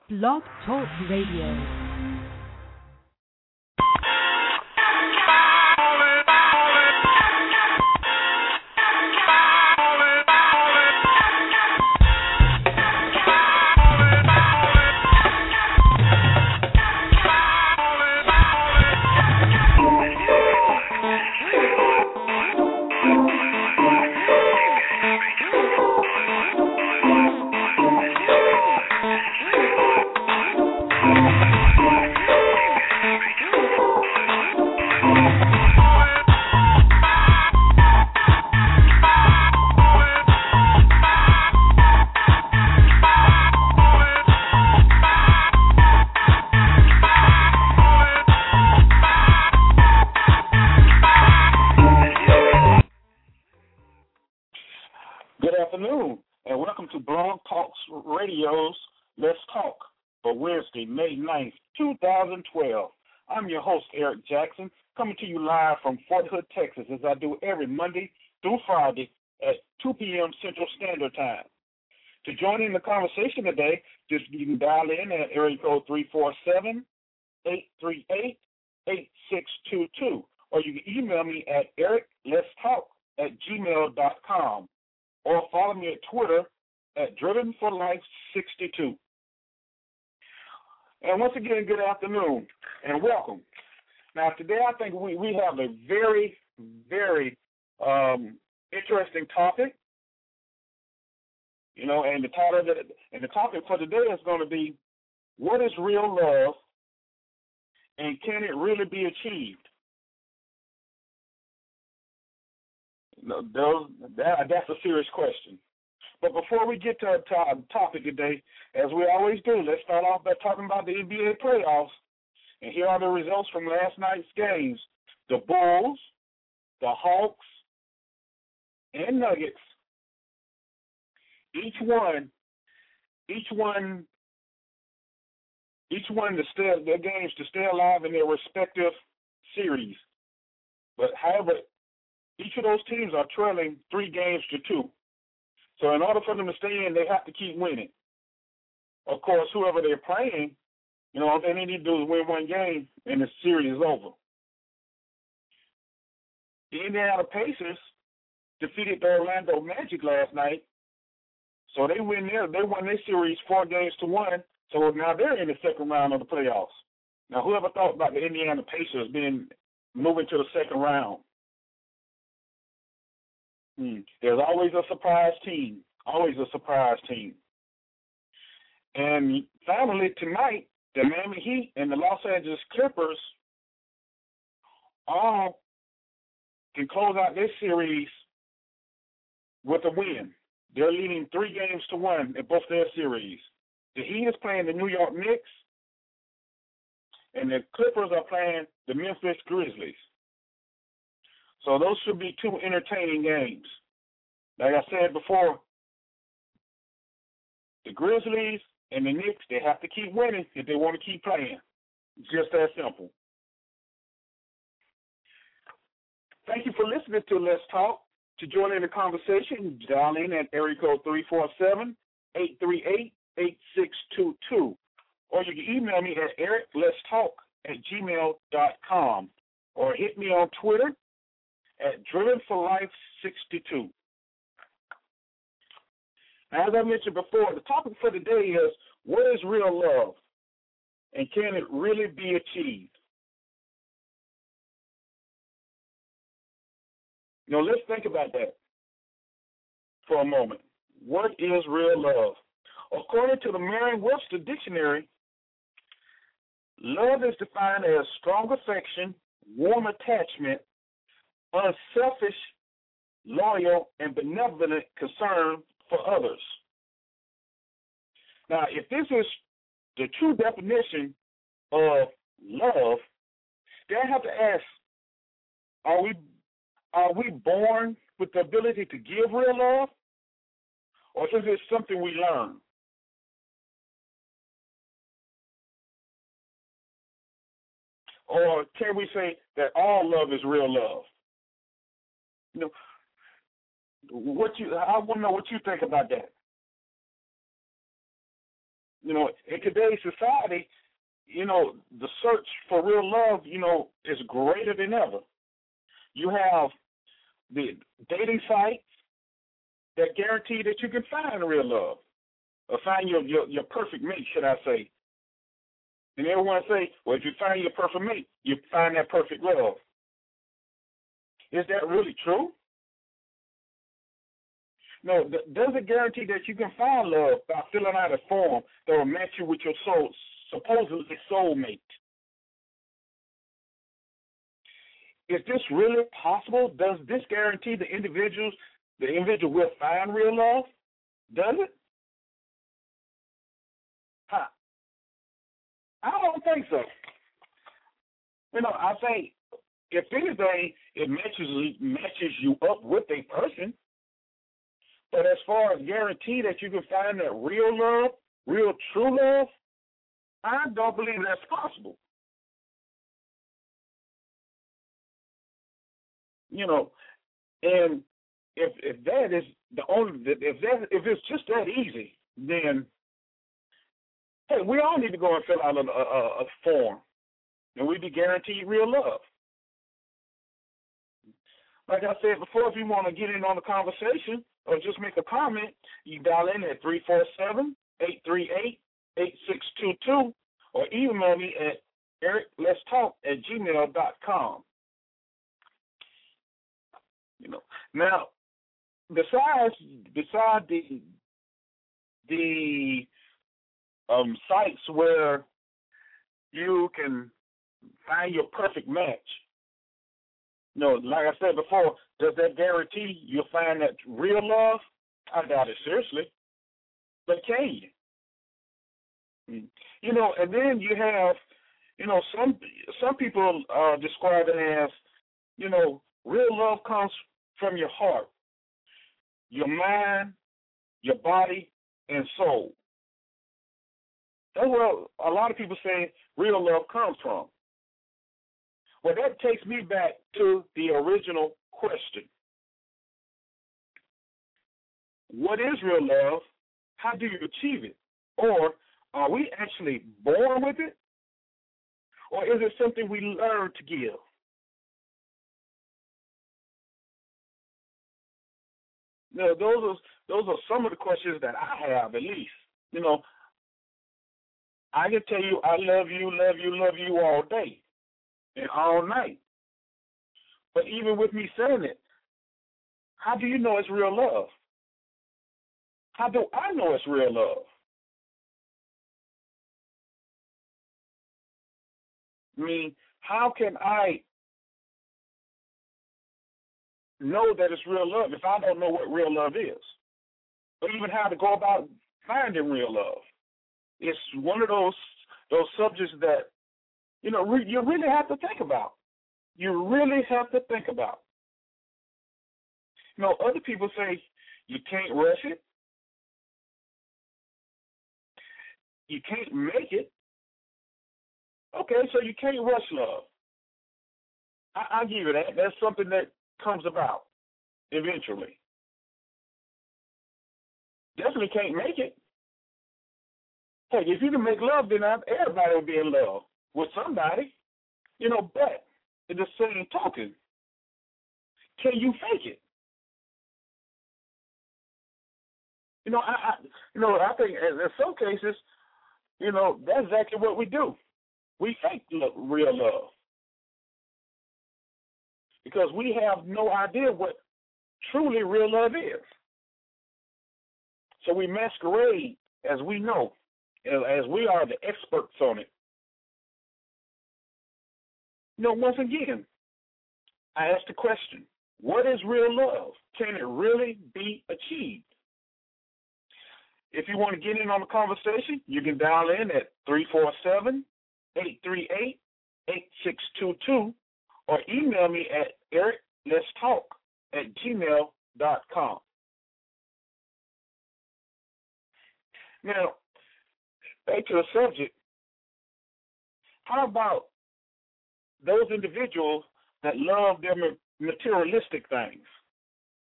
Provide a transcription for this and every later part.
Blog Talk Radio. Let's Talk for Wednesday, May 9th, 2012. I'm your host, Eric Jackson, coming to you live from Fort Hood, Texas, as I do every Monday through Friday at 2 p.m. Central Standard Time. To join in the conversation today, you can dial in at area code 347-838-8622, or you can email me at ericletstalk@gmail.com, or follow me at Twitter at DrivenForLife62. And once again, good afternoon and welcome. Now, today I think we have a very, very interesting topic. You know, and the topic for today is going to be, what is real love, and can it really be achieved? That's a serious question. But before we get to our topic today, as we always do, let's start off by talking about the NBA playoffs. And here are the results from last night's games. The Bulls, the Hawks, and Nuggets, each one their games to stay alive in their respective series. But however, each of those teams are trailing 3-2. So in order for them to stay in, they have to keep winning. Of course, whoever they're playing, you know, all they need to do is win one game, and the series is over. The Indiana Pacers defeated the Orlando Magic last night, so they won their series 4-1. So now they're in the second round of the playoffs. Now, whoever thought about the Indiana Pacers moving to the second round? There's always a surprise team. And finally, tonight, the Miami Heat and the Los Angeles Clippers all can close out this series with a win. They're leading 3-1 in both their series. The Heat is playing the New York Knicks, and the Clippers are playing the Memphis Grizzlies. So those should be two entertaining games. Like I said before, the Grizzlies and the Knicks, they have to keep winning if they want to keep playing. Just that simple. Thank you for listening to Let's Talk. To join in the conversation, dial in at area code 347-838-8622. Or you can email me at ericletstalk@gmail.com, or hit me on Twitter at DrivenForLife62. Now, as I mentioned before, the topic for today is, what is real love, and can it really be achieved? You know, let's think about that for a moment. What is real love? According to the Merriam-Webster Dictionary, love is defined as strong affection, warm attachment, unselfish, loyal, and benevolent concern for others. Now, if this is the true definition of love, then I have to ask, are we born with the ability to give real love, or is it something we learn? Or can we say that all love is real love? You know, I want to know what you think about that. In today's society, the search for real love, is greater than ever. You have the dating sites that guarantee that you can find real love, or find your perfect mate, should I say. And everyone say, well, if you find your perfect mate, you find that perfect love. Is that really true? No, does it guarantee that you can find love by filling out a form that will match you with your supposedly soulmate? Is this really possible? Does this guarantee the individual will find real love? Does it? I don't think so. I think if anything, it matches you up with a person. But as far as guarantee that you can find that real love, real true love, I don't believe that's possible. And if that is the only, if it's just that easy, then hey, we all need to go and fill out a form, and we'd be guaranteed real love. Like I said before, if you want to get in on the conversation or just make a comment, you dial in at 347-838-8622 or email me at ericletstalk@gmail.com. Now, besides the sites where you can find your perfect match, like I said before, does that guarantee you'll find that real love? I doubt it seriously. But can you? And then you have, some people describe it as, real love comes from your heart, your mind, your body, and soul. That's where a lot of people say real love comes from. Well, that takes me back to the original question. What is real love? How do you achieve it? Or are we actually born with it? Or is it something we learn to give? Those are some of the questions that I have, at least. I can tell you I love you, love you, love you all day and all night. But even with me saying it, how do you know it's real love? How do I know it's real love? How can I know that it's real love if I don't know what real love is? Or even how to go about finding real love? It's one of those subjects that, you really have to think about. You really have to think about. Other people say you can't rush it. You can't make it. Okay, so you can't rush love. I'll give you that. That's something that comes about eventually. Definitely can't make it. Hey, if you can make love, then everybody will be in love with somebody. But in the same token, can you fake it? I think in some cases, that's exactly what we do. We fake real love because we have no idea what truly real love is. So we masquerade as we know, as we are the experts on it. Once again, I ask the question, what is real love? Can it really be achieved? If you want to get in on the conversation, you can dial in at 347-838-8622 or email me at ericletstalk@gmail.com. Now, back to the subject, how about those individuals that love their materialistic things?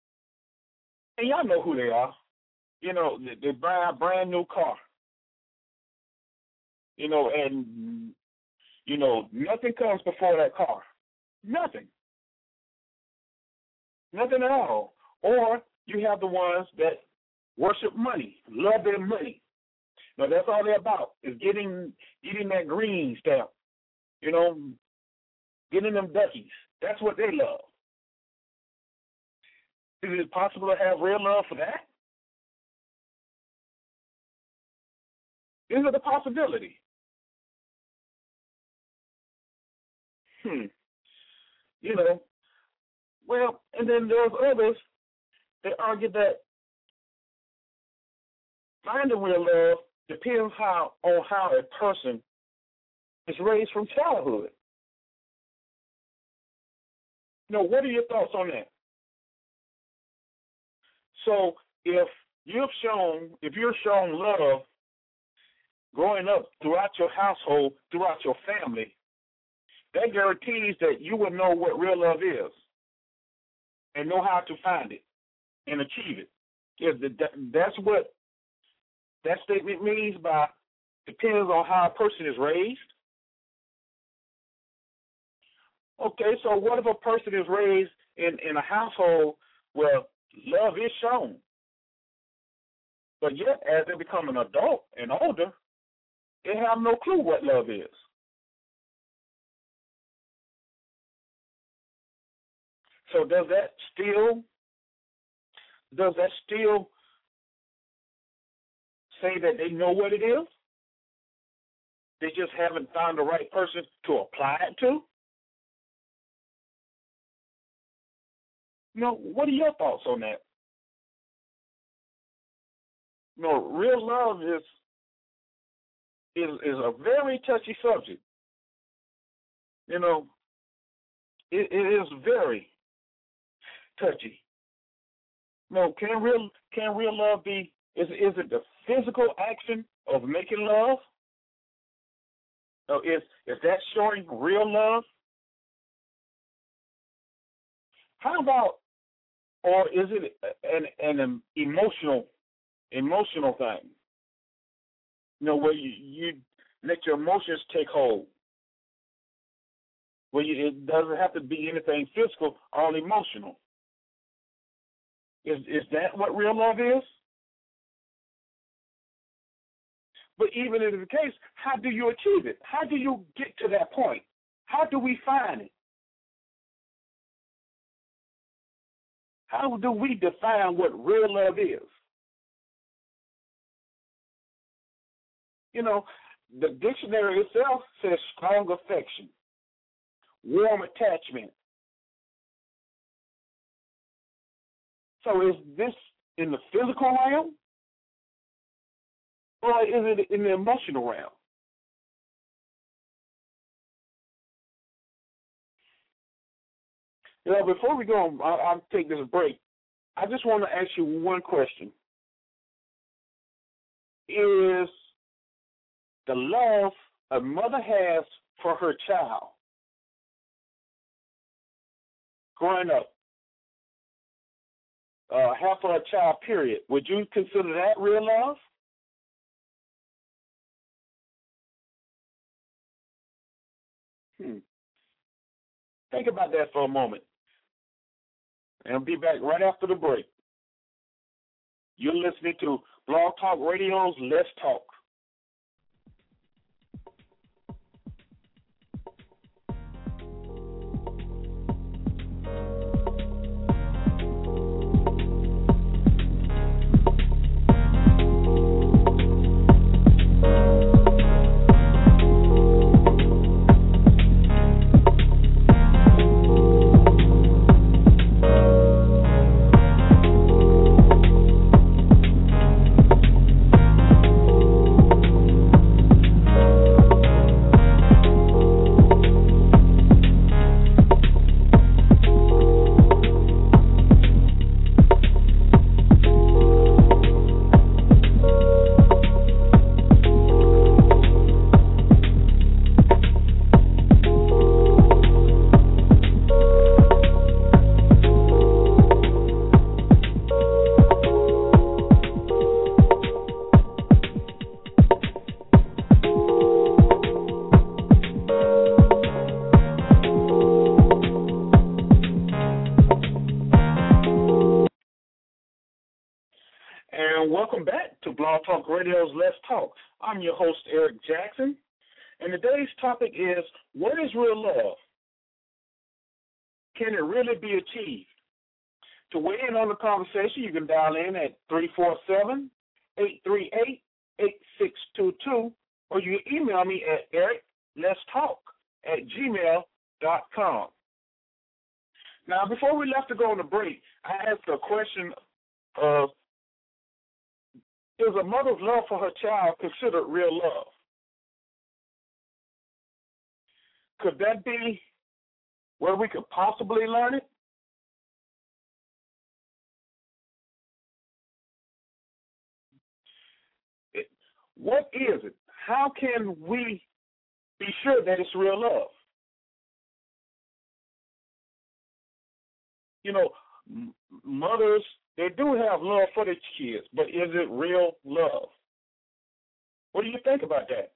And y'all know who they are. They buy a brand new car. and nothing comes before that car. Nothing. Nothing at all. Or you have the ones that worship money, love their money. Now that's all they're about, is getting that green stamp, getting them duckies. That's what they love. Is it possible to have real love for that? Is it a possibility? Well, and then there's others that argue that finding real love depends on how a person is raised from childhood. What are your thoughts on that? So if you're shown love growing up throughout your household, throughout your family, that guarantees that you will know what real love is and know how to find it and achieve it. That's what that statement means by depends on how a person is raised. Okay, so what if a person is raised in a household where love is shown, but yet as they become an adult and older, they have no clue what love is? So does that still say that they know what it is? They just haven't found the right person to apply it to? What are your thoughts on that? Real love is a very touchy subject. It is very touchy. Can real love be? Is it the physical action of making love? Is that showing real love? How about, or is it an emotional thing? Where you let your emotions take hold. Where it doesn't have to be anything physical, all emotional. Is that what real love is? But even if it's the case, how do you achieve it? How do you get to that point? How do we find it? How do we define what real love is? The dictionary itself says strong affection, warm attachment. So is this in the physical realm, or is it in the emotional realm? Before we go, I'll take this break. I just want to ask you one question. Is the love a mother has for her child growing up, half of a child period, would you consider that real love? Think about that for a moment. And I'll be back right after the break. You're listening to Blog Talk Radio's Let's Talk. Radio's Let's Talk. I'm your host, Eric Jackson, and today's topic is, what is real love? Can it really be achieved? To weigh in on the conversation, you can dial in at 347-838-8622, or you can email me at ericletstalk@gmail.com. Now, before we left to go on the break, I asked a question of, is a mother's love for her child considered real love? Could that be where we could possibly learn it? What is it? How can we be sure that it's real love? You know, mothers, they do have love for their kids, but is it real love? What do you think about that?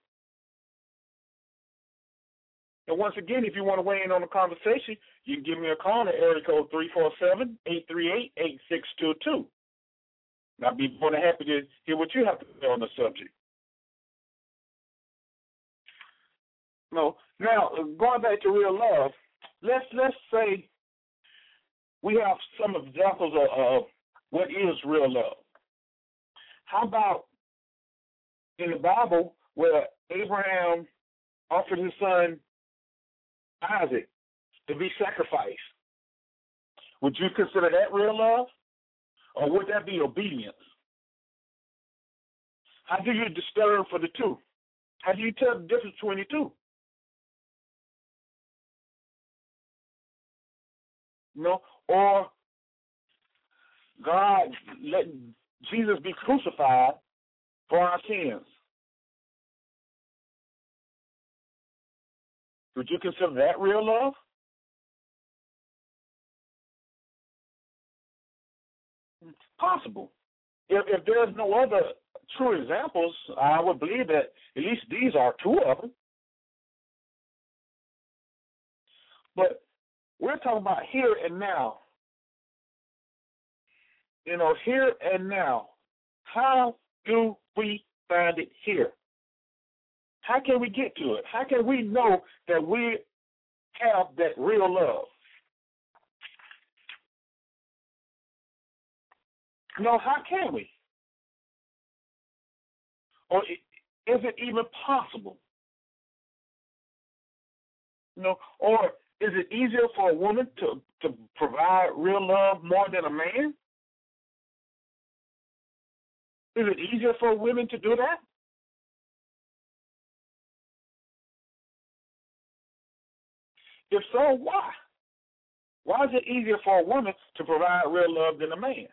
And once again, if you want to weigh in on the conversation, you can give me a call at area code 347-838-8622. And I'll be more than happy to hear what you have to say on the subject. No. Now, going back to real love, let's say we have some examples of what is real love. How about in the Bible where Abraham offered his son Isaac to be sacrificed? Would you consider that real love? Or would that be obedience? How do you discern for the two? How do you tell the difference between the two? Or God let Jesus be crucified for our sins. Would you consider that real love? It's possible. If there's no other true examples, I would believe that at least these are two of them. But we're talking about here and now. You know, here and now. How do we find it here? How can we get to it? How can we know that we have that real love? No, how can we? Or is it even possible? Or is it easier for a woman to provide real love more than a man? Is it easier for women to do that? If so, why? Why is it easier for a woman to provide real love than a man?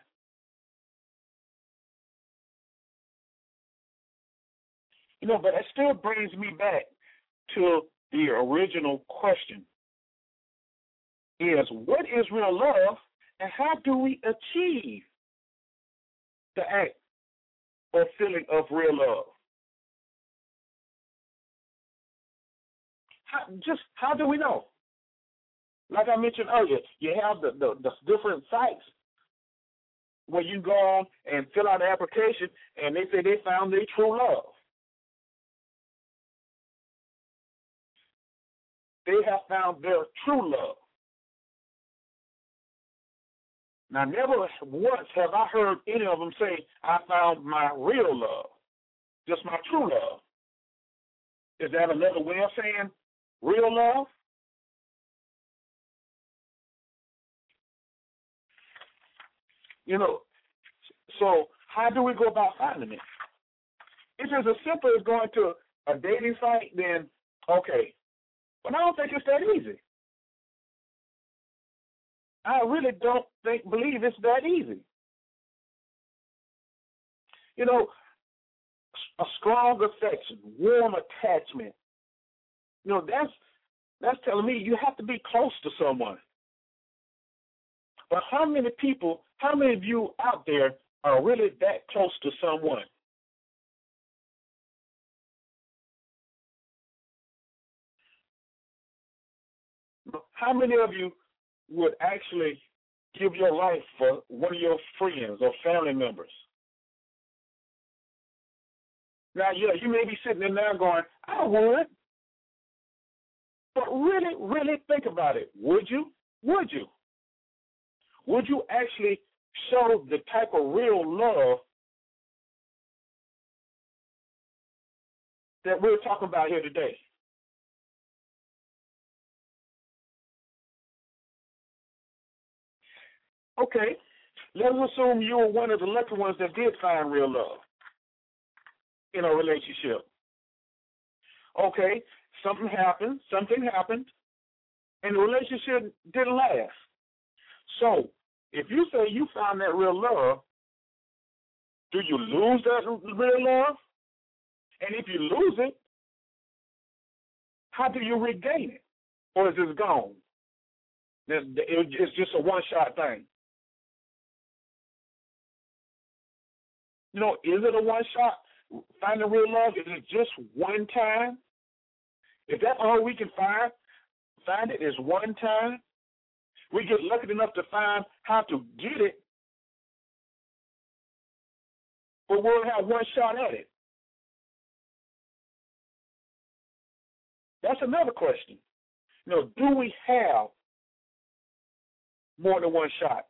But it still brings me back to the original question. Is what is real love, and how do we achieve the act or feeling of real love? How do we know? Like I mentioned earlier, you have the different sites where you go on and fill out an application, and they say they found their true love. They have found their true love. Now, never once have I heard any of them say, I found my real love, just my true love. Is that another way of saying real love? So how do we go about finding it? If it's as simple as going to a dating site, then okay. But I don't think it's that easy. I really don't believe it's that easy. A strong affection, warm attachment. That's telling me you have to be close to someone. But how many of you out there are really that close to someone? How many of you would actually give your life for one of your friends or family members? Now, yeah, you may be sitting there now going, I would. But really, really think about it. Would you? Would you? Would you actually show the type of real love that we're talking about here today? Okay, let's assume you were one of the lucky ones that did find real love in a relationship. Okay, something happened, and the relationship didn't last. So, if you say you found that real love, do you lose that real love? And if you lose it, how do you regain it? Or is it gone? It's just a one-shot thing. You know, is it a one-shot? Finding real love, is it just one time? If that's all we can find it is one time. We get lucky enough to find how to get it, but we'll have one shot at it. That's another question. You know, do we have more than one shot?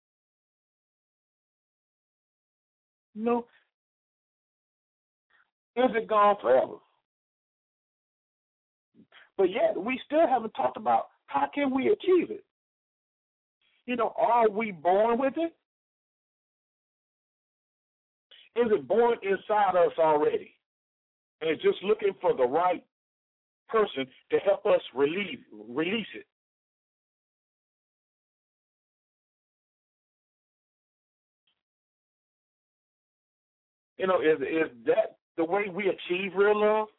No. Is it gone forever? But yet, we still haven't talked about how can we achieve it. You know, are we born with it? Is it born inside us already? And it's just looking for the right person to help us release it. You know, is that the way we achieve real love?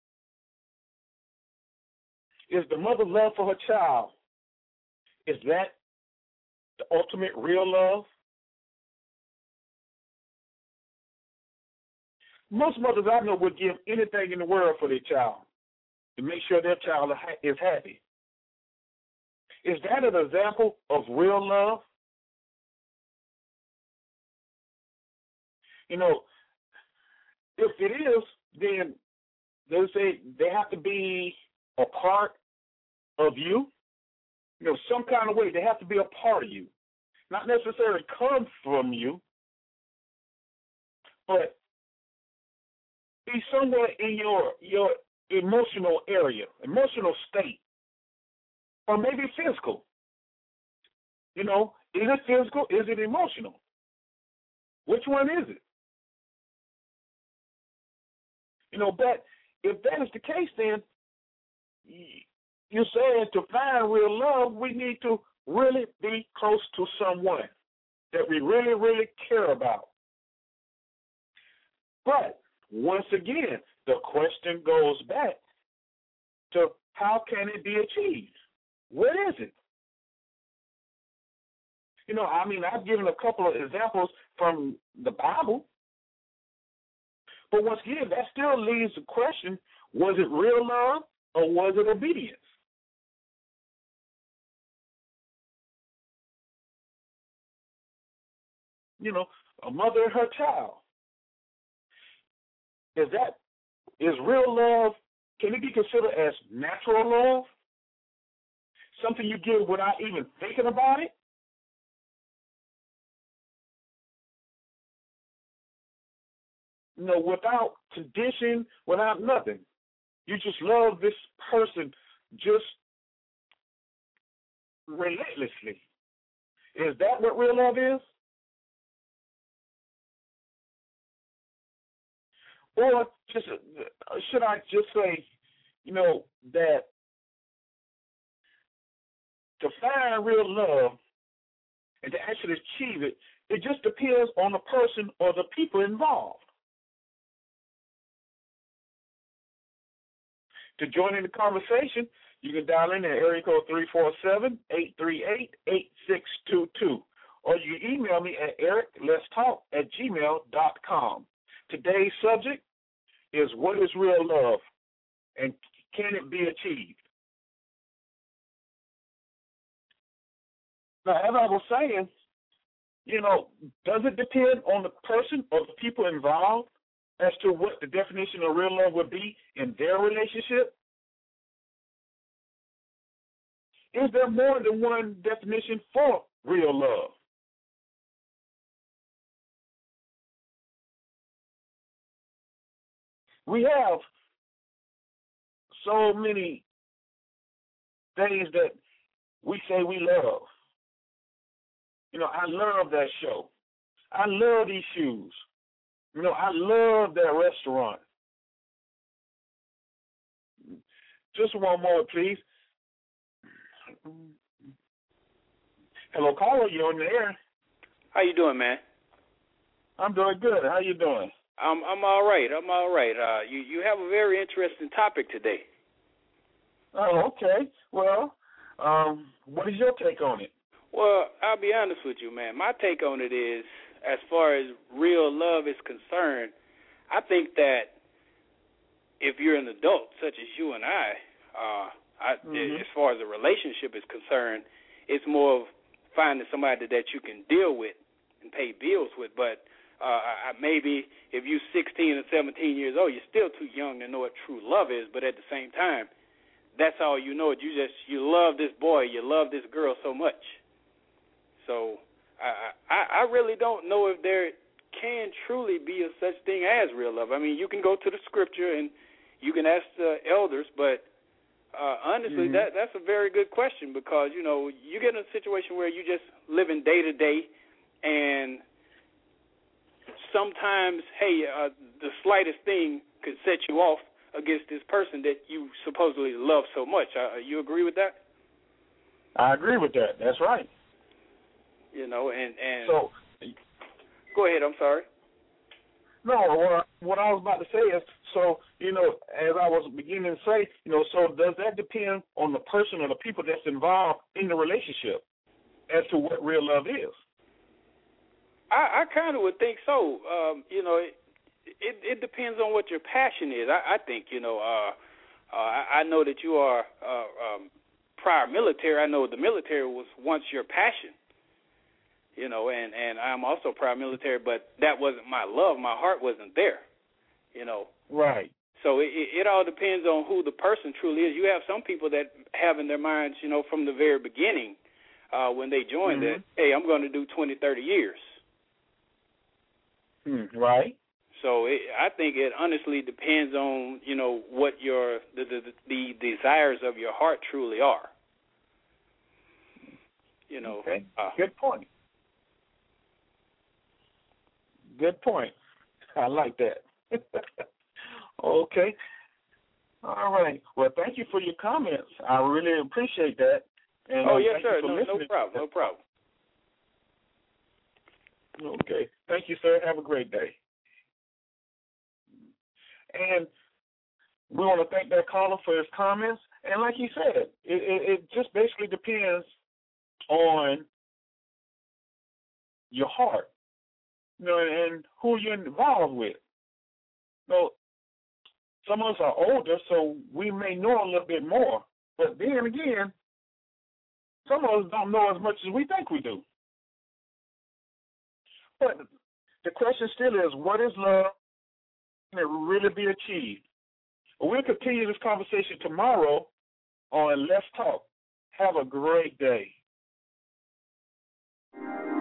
Is the mother's love for her child, is that the ultimate real love? Most mothers I know would give anything in the world for their child to make sure their child is happy. Is that an example of real love? You know, if it is, then they say they have to be a part of you. You know, some kind of way they have to be a part of you. Not necessarily come from you, but be somewhere in your emotional area, emotional state, or maybe physical. You know, is it physical? Is it emotional? Which one is it? You know, but if that is the case, then you're saying to find real love, we need to really be close to someone that we really, really care about. But once again, the question goes back to how can it be achieved? What is it? You know, I mean, I've given a couple of examples from the Bible. But once again, that still leaves the question, was it real love or was it obedience? You know, a mother and her child. Is real love, can it be considered as natural love? Something you give without even thinking about it? You know, without condition, without nothing. You just love this person just relentlessly. Is that what real love is? Or just should I just say, you know, that to find real love and to actually achieve it, it just depends on the person or the people involved. To join in the conversation, you can dial in at area code 347-838-8622. Or you can email me at ericletstalk@gmail.com. Today's subject is what is real love and can it be achieved? Now, as I was saying, you know, does it depend on the person or the people involved? as to what the definition of real love would be in their relationship? Is there more than one definition for real love? We have so many things that we say we love. You know, I love that show. I love these shoes. You know, I love that restaurant. Just one more, please. Hello, caller. You on the air? How you doing, man? I'm doing good. How you doing? I'm all right. I'm all right. You have a very interesting topic today. Oh, okay. Well, what is your take on it? Well, I'll be honest with you, man. My take on it is, as far as real love is concerned, I think that if you're an adult such as you and I, as far as a relationship is concerned, it's more of finding somebody that you can deal with and pay bills with. But maybe if you're 16 or 17 years old, you're still too young to know what true love is. But at the same time, that's all you know. You love this boy, you love this girl so much. So I really don't know if there can truly be a such thing as real love. I mean, you can go to the scripture and you can ask the elders, but honestly, that's a very good question, because, you know, you get in a situation where you just living day to day, and sometimes, hey, the slightest thing could set you off against this person that you supposedly love so much. You agree with that? I agree with that. That's right. You know, and so go ahead. I'm sorry. No, what I was about to say is, so, you know, as I was beginning to say, you know, so does that depend on the person or the people that's involved in the relationship as to what real love is? I kind of would think so. You know, it depends on what your passion is. I think, you know, I know that you are prior military. I know the military was once your passion. You know, and I'm also prior military, but that wasn't my love. My heart wasn't there, you know. Right. So it all depends on who the person truly is. You have some people that have in their minds, you know, from the very beginning when they join that, hey, I'm going to do 20, 30 years. Right. So I think it honestly depends on, you know, what the desires of your heart truly are. You know. Okay. Good point. Good point. I like that. Okay. All right. Well, thank you for your comments. I really appreciate that. And, yes, sir. No problem. No problem. Okay. Thank you, sir. Have a great day. And we want to thank that caller for his comments. And like he said, it just basically depends on your heart, you know, and who you're involved with. So some of us are older, so we may know a little bit more. But then again, some of us don't know as much as we think we do. But the question still is, what is love? Can it really be achieved? We'll continue this conversation tomorrow on Let's Talk. Have a great day.